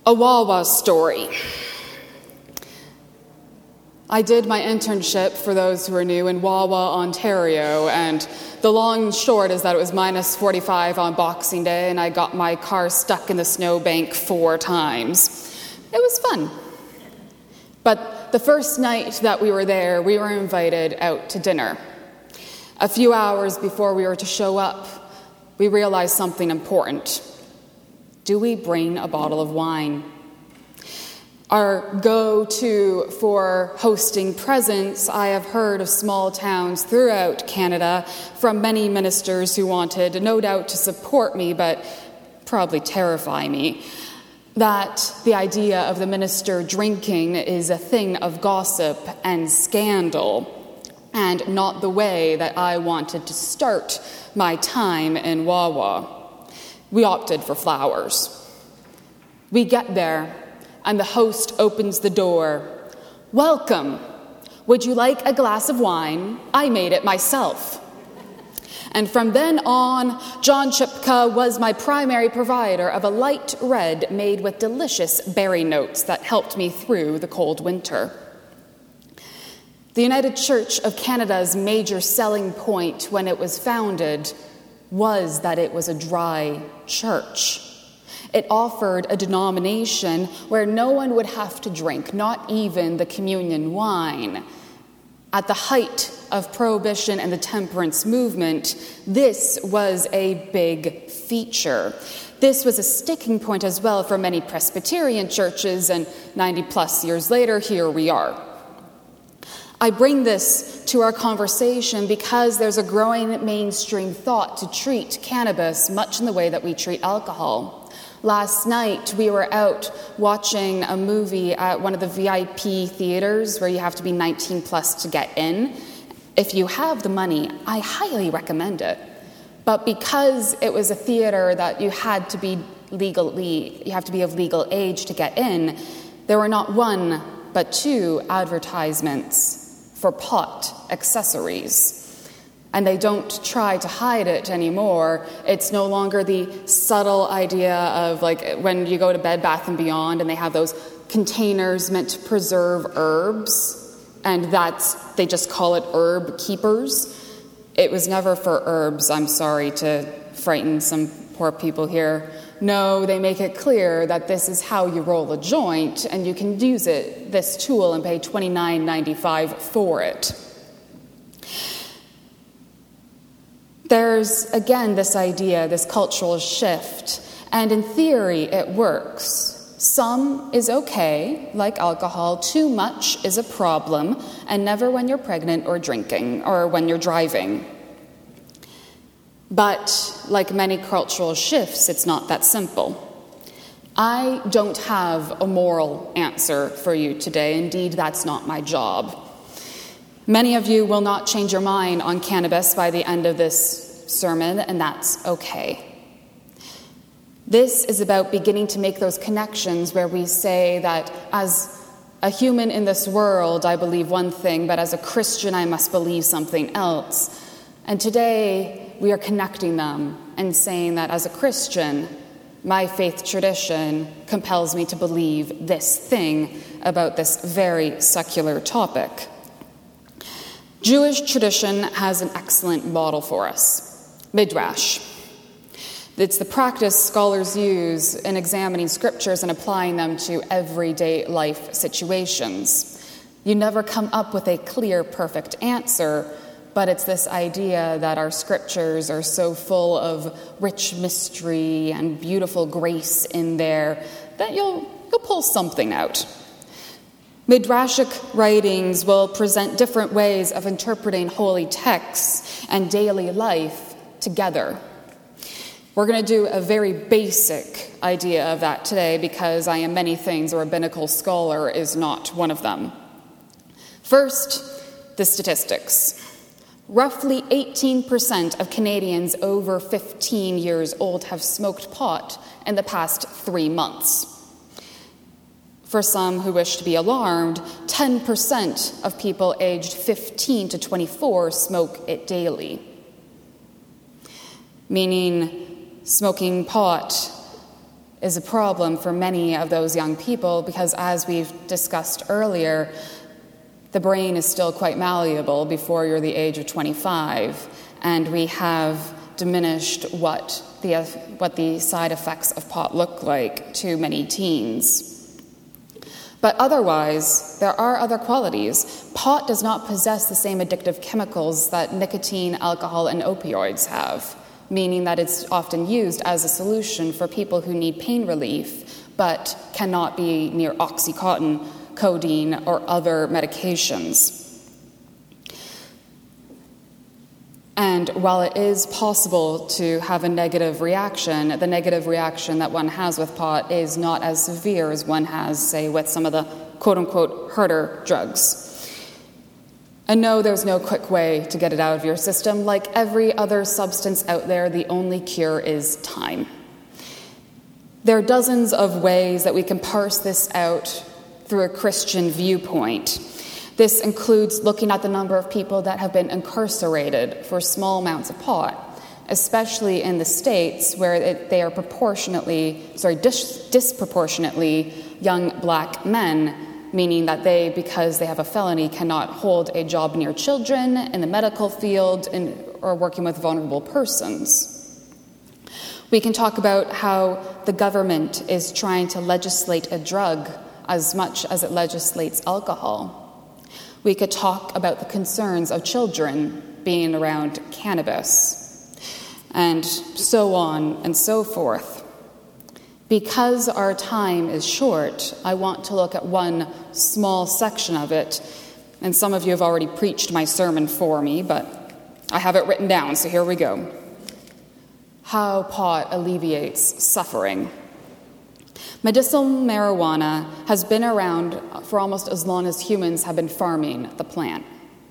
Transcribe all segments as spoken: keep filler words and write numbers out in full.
A Wawa story. I did my internship, for those who are new, in Wawa, Ontario, and the long and short is that it was minus forty-five on Boxing Day, and I got my car stuck in the snowbank four times. It was fun. But the first night that we were there, we were invited out to dinner. A few hours before we were to show up, we realized something important. Do we bring a bottle of wine? Our go-to for hosting presents, I have heard of small towns throughout Canada from many ministers who wanted, no doubt, to support me, but probably terrify me, that the idea of the minister drinking is a thing of gossip and scandal, and not the way that I wanted to start my time in Wawa. We opted for flowers. We get there, and the host opens the door. Welcome. Would you like a glass of wine? I made it myself. And from then on, John Chipka was my primary provider of a light red made with delicious berry notes that helped me through the cold winter. The United Church of Canada's major selling point when it was founded was that it was a dry church. It offered a denomination where no one would have to drink, not even the communion wine. At the height of Prohibition and the temperance movement, this was a big feature. This was a sticking point as well for many Presbyterian churches, and ninety plus years later, here we are. I bring this to our conversation because there's a growing mainstream thought to treat cannabis much in the way that we treat alcohol. Last night, we were out watching a movie at one of the V I P theaters where you have to be nineteen plus to get in. If you have the money, I highly recommend it. But because it was a theater that you had to be legally, you have to be of legal age to get in, there were not one, but two advertisements for pot accessories. And they don't try to hide it anymore. It's no longer the subtle idea of like when you go to Bed Bath and Beyond and they have those containers meant to preserve herbs, and that's, they just call it herb keepers. It was never for herbs. I'm sorry to frighten some poor people here. No, they make it clear that this is how you roll a joint, and you can use it, this tool, and pay twenty-nine ninety-five for it. There's, again, this idea, this cultural shift, and in theory, it works. Some is okay, like alcohol. Too much is a problem, and never when you're pregnant or drinking, or when you're driving. But, like many cultural shifts, it's not that simple. I don't have a moral answer for you today. Indeed, that's not my job. Many of you will not change your mind on cannabis by the end of this sermon, and that's okay. This is about beginning to make those connections where we say that as a human in this world, I believe one thing, but as a Christian, I must believe something else. And today, we are connecting them and saying that as a Christian, my faith tradition compels me to believe this thing about this very secular topic. Jewish tradition has an excellent model for us, Midrash. It's the practice scholars use in examining scriptures and applying them to everyday life situations. You never come up with a clear, perfect answer, but it's this idea that our scriptures are so full of rich mystery and beautiful grace in there that you'll, you'll pull something out. Midrashic writings will present different ways of interpreting holy texts and daily life together. We're going to do a very basic idea of that today because I am many things. A rabbinical scholar is not one of them. First, the statistics. Roughly eighteen percent of Canadians over fifteen years old have smoked pot in the past three months. For some who wish to be alarmed, ten percent of people aged fifteen to twenty-four smoke it daily. Meaning, smoking pot is a problem for many of those young people because, as we've discussed earlier, the brain is still quite malleable before you're the age of twenty-five, and we have diminished what the, what the side effects of pot look like to many teens. But otherwise, there are other qualities. Pot does not possess the same addictive chemicals that nicotine, alcohol, and opioids have, meaning that it's often used as a solution for people who need pain relief but cannot be near Oxycontin, codeine, or other medications. And while it is possible to have a negative reaction, the negative reaction that one has with pot is not as severe as one has, say, with some of the quote-unquote harder drugs. And no, there's no quick way to get it out of your system. Like every other substance out there, the only cure is time. There are dozens of ways that we can parse this out through a Christian viewpoint. This includes looking at the number of people that have been incarcerated for small amounts of pot, especially in the states where it, they are proportionately, sorry, dis- disproportionately young black men, meaning that they, because they have a felony, cannot hold a job near children, in the medical field, in, or working with vulnerable persons. We can talk about how the government is trying to legislate a drug as much as it legislates alcohol. We could talk about the concerns of children being around cannabis, and so on and so forth. Because our time is short, I want to look at one small section of it, and some of you have already preached my sermon for me, but I have it written down, so here we go. How pot alleviates suffering. Medicinal marijuana has been around for almost as long as humans have been farming the plant.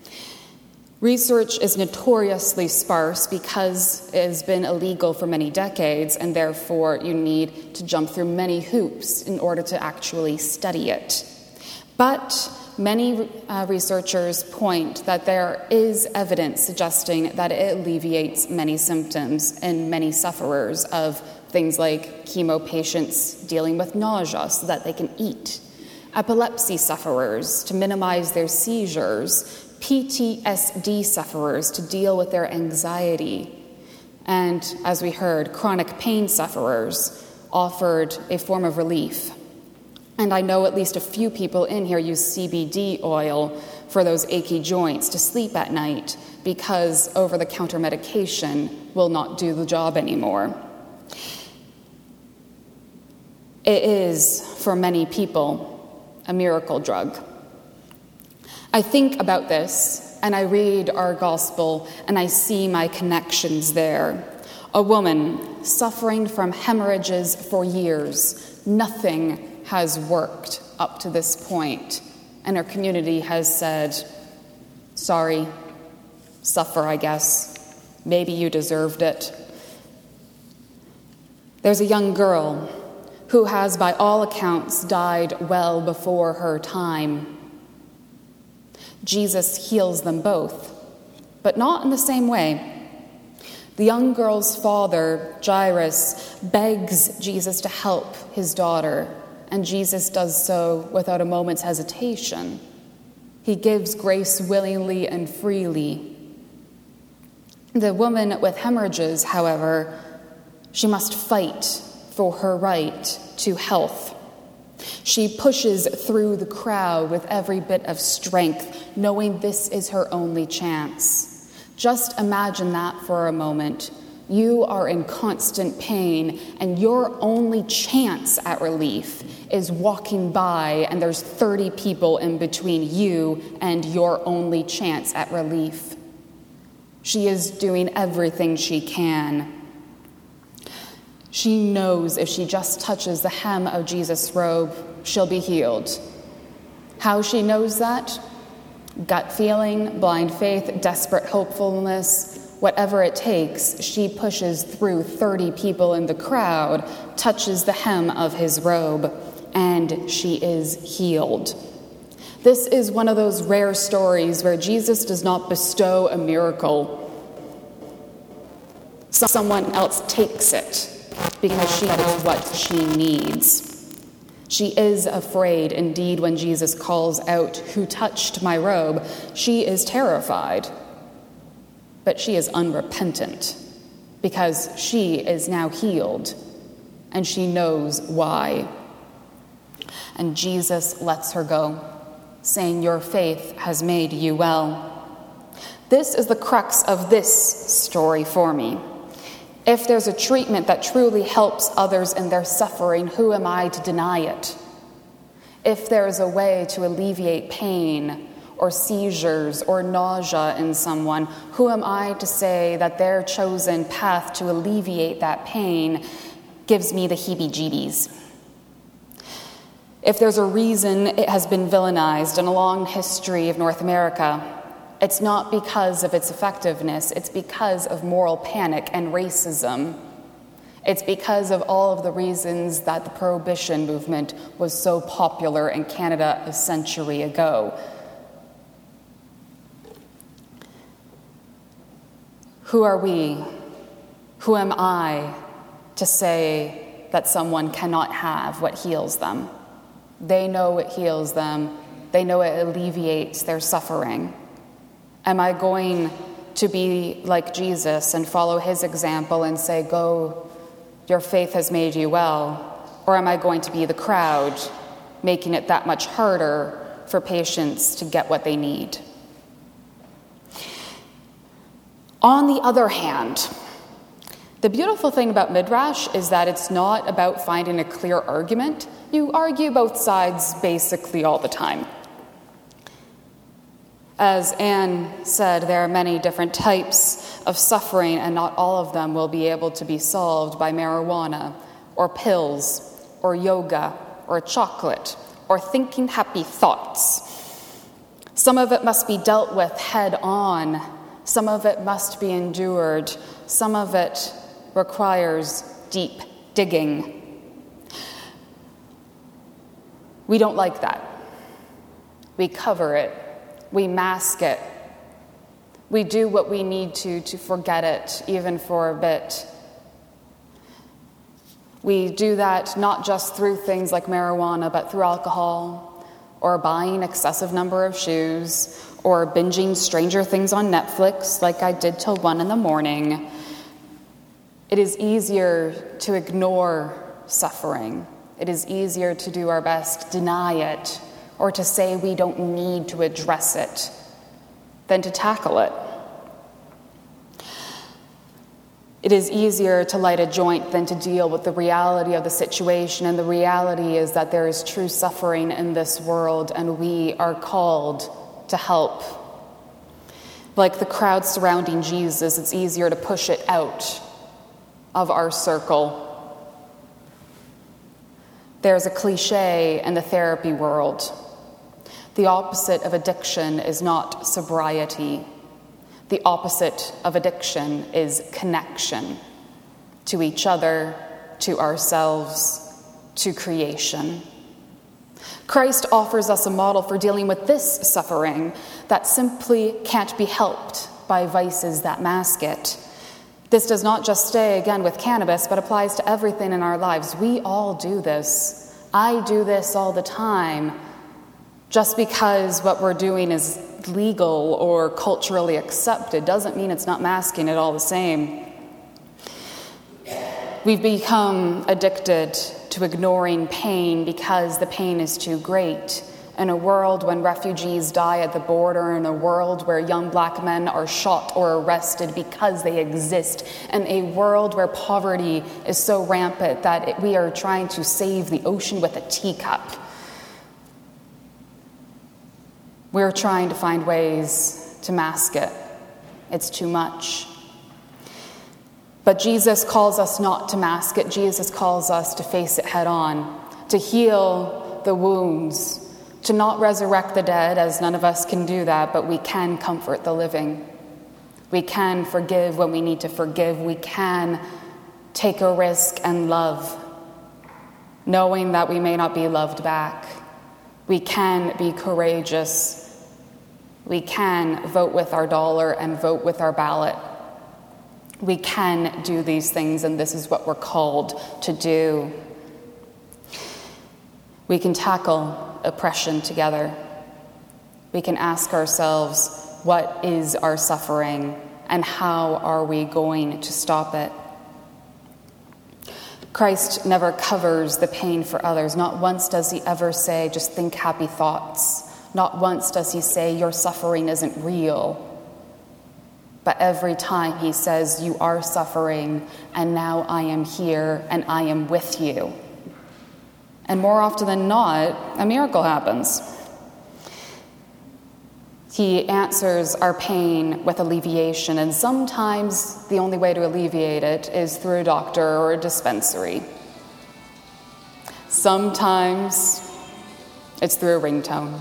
Research is notoriously sparse because it has been illegal for many decades, and therefore you need to jump through many hoops in order to actually study it. But many uh, researchers point that there is evidence suggesting that it alleviates many symptoms in many sufferers of things like chemo patients dealing with nausea so that they can eat, epilepsy sufferers to minimize their seizures, P T S D sufferers to deal with their anxiety, and, as we heard, chronic pain sufferers offered a form of relief. And I know at least a few people in here use C B D oil for those achy joints to sleep at night because over-the-counter medication will not do the job anymore. It is, for many people, a miracle drug. I think about this, and I read our gospel, and I see my connections there. A woman suffering from hemorrhages for years. Nothing has worked up to this point, and her community has said, sorry, suffer, I guess. Maybe you deserved it. There's a young girl who has, by all accounts, died well before her time. Jesus heals them both, but not in the same way. The young girl's father, Jairus, begs Jesus to help his daughter, and Jesus does so without a moment's hesitation. He gives grace willingly and freely. The woman with hemorrhages, however, she must fight for her right to health. She pushes through the crowd with every bit of strength, knowing this is her only chance. Just imagine that for a moment. You are in constant pain, and your only chance at relief is walking by, and there's thirty people in between you and your only chance at relief. She is doing everything she can. She knows if she just touches the hem of Jesus' robe, she'll be healed. How she knows that? Gut feeling, blind faith, desperate hopefulness, whatever it takes, she pushes through thirty people in the crowd, touches the hem of his robe, and she is healed. This is one of those rare stories where Jesus does not bestow a miracle. Someone else takes it. because she is what she needs. She is afraid. Indeed, when Jesus calls out, "Who touched my robe?" she is terrified. But she is unrepentant because she is now healed, and she knows why. And Jesus lets her go, saying, "Your faith has made you well." This is the crux of this story for me. If there's a treatment that truly helps others in their suffering, who am I to deny it? If there is a way to alleviate pain or seizures or nausea in someone, who am I to say that their chosen path to alleviate that pain gives me the heebie-jeebies? If there's a reason it has been villainized in a long history of North America, it's not because of its effectiveness, it's because of moral panic and racism. It's because of all of the reasons that the Prohibition movement was so popular in Canada a century ago. Who are we? Who am I to say that someone cannot have what heals them? They know it heals them. They know it alleviates their suffering. Am I going to be like Jesus and follow his example and say, "Go, your faith has made you well"? Or am I going to be the crowd, making it that much harder for patients to get what they need? On the other hand, the beautiful thing about Midrash is that it's not about finding a clear argument. You argue both sides basically all the time. As Anne said, there are many different types of suffering, and not all of them will be able to be solved by marijuana, or pills, or yoga, or chocolate, or thinking happy thoughts. Some of it must be dealt with head on. Some of it must be endured. Some of it requires deep digging. We don't like that. We cover it. We mask it. We do what we need to to forget it, even for a bit. We do that not just through things like marijuana, but through alcohol, or buying excessive number of shoes, or binging Stranger Things on Netflix like I did till one in the morning. It is easier to ignore suffering. It is easier to do our best, deny it, or to say we don't need to address it, than to tackle it. It is easier to light a joint than to deal with the reality of the situation, and the reality is that there is true suffering in this world, and we are called to help. Like the crowd surrounding Jesus, it's easier to push it out of our circle. There's a cliche in the therapy world. The opposite of addiction is not sobriety. The opposite of addiction is connection to each other, to ourselves, to creation. Christ offers us a model for dealing with this suffering that simply can't be helped by vices that mask it. This does not just stay, again, with cannabis, but applies to everything in our lives. We all do this. I do this all the time. Just because what we're doing is legal or culturally accepted doesn't mean it's not masking it all the same. We've become addicted to ignoring pain because the pain is too great. In a world when refugees die at the border, in a world where young black men are shot or arrested because they exist, in a world where poverty is so rampant that it, we are trying to save the ocean with a teacup. We're trying to find ways to mask it. It's too much. But Jesus calls us not to mask it. Jesus calls us to face it head on, to heal the wounds, to not resurrect the dead, as none of us can do that, but we can comfort the living. We can forgive when we need to forgive. We can take a risk and love, knowing that we may not be loved back. We can be courageous. We can vote with our dollar and vote with our ballot. We can do these things, and this is what we're called to do. We can tackle oppression together. We can ask ourselves, what is our suffering, and how are we going to stop it? Christ never covers the pain for others. Not once does he ever say, just think happy thoughts. Not once does he say, your suffering isn't real. But every time he says, you are suffering, and now I am here, and I am with you. And more often than not, a miracle happens. He answers our pain with alleviation, and sometimes the only way to alleviate it is through a doctor or a dispensary. Sometimes it's through a ringtone.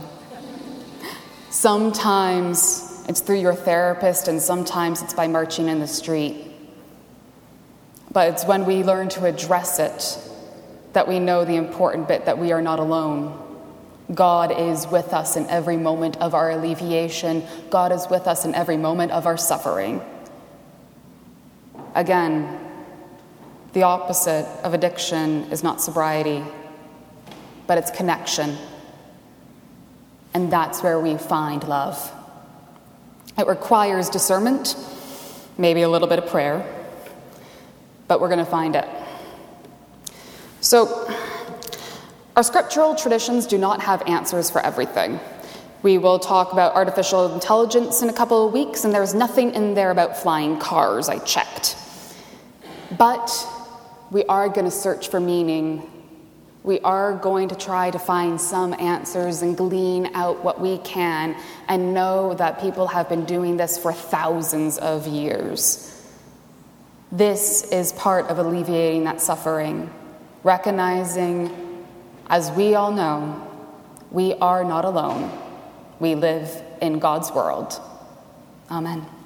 Sometimes it's through your therapist, and sometimes it's by marching in the street. But it's when we learn to address it that we know the important bit, that we are not alone. God is with us in every moment of our alleviation. God is with us in every moment of our suffering. Again, the opposite of addiction is not sobriety, but it's connection. And that's where we find love. It requires discernment, maybe a little bit of prayer, but we're going to find it. So, our scriptural traditions do not have answers for everything. We will talk about artificial intelligence in a couple of weeks, and there's nothing in there about flying cars, I checked. But we are going to search for meaning. We are going to try to find some answers and glean out what we can, and know that people have been doing this for thousands of years. This is part of alleviating that suffering, recognizing, as we all know, we are not alone. We live in God's world. Amen.